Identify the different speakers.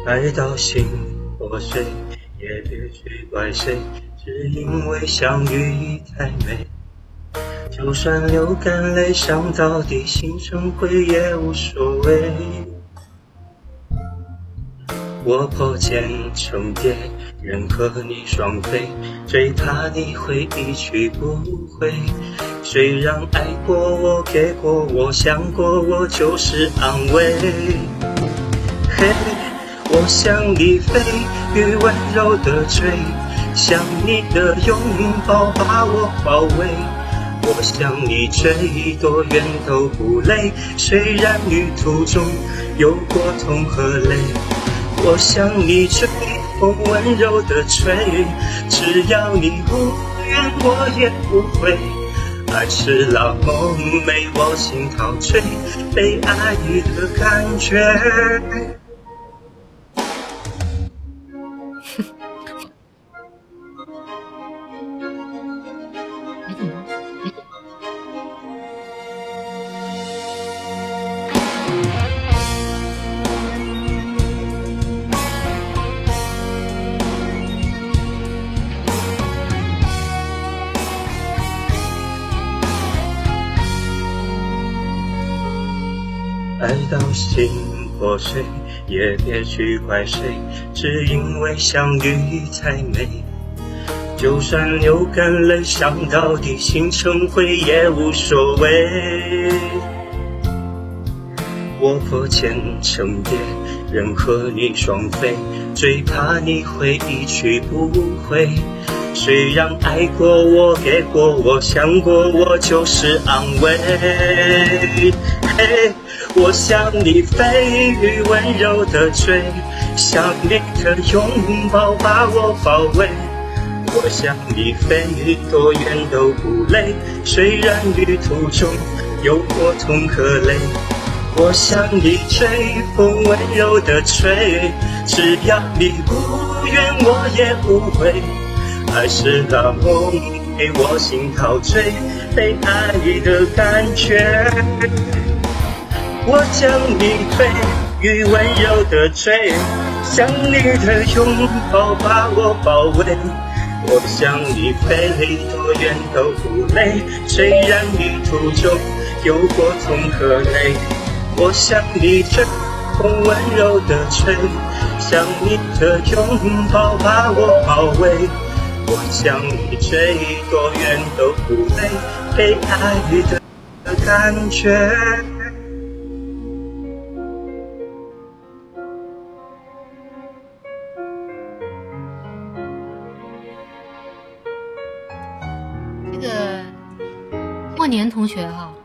Speaker 1: 爱到心破碎，也别去怪谁，只因为相遇太美。就算流干泪，伤到底，心成灰也无所谓。我破茧成蝶，任和你双飞，最怕你会一去不回。虽然爱过我，给过我，想过我，就是安慰。嘿，我向你飞，雨温柔的吹，想你的拥抱把我包围。我向你追，多远都不累，虽然旅途中有过痛和泪。我向你追，风温柔的吹，只要你不愿我也不会。爱是老梦寐，我心陶醉，被爱的感觉。爱到心破碎，也别去怪谁，只因为相遇太美。就算流干泪，伤到底，心成灰也无所谓。我破茧成蝶，任和你双飞，最怕你会一去不回。虽然爱过我，给过我，想过我，就是安慰。嘿，我向你飞，雨温柔的吹，想你的拥抱把我包围。我向你飞，多远都不累，虽然旅途中有过痛和泪。我向你追，风温柔的吹，只要你不愿我也不会。爱是那梦寐，我心陶醉，被爱的感觉。我将你飞，雨温柔的吹，想你的拥抱把我包围。我向你飞，多远都不累，虽然旅途中有过痛和泪。我向你追，风温柔的吹，想你的拥抱把我包围。我向你追，多远都不累，被爱的感觉。
Speaker 2: 这个莫年同学哈，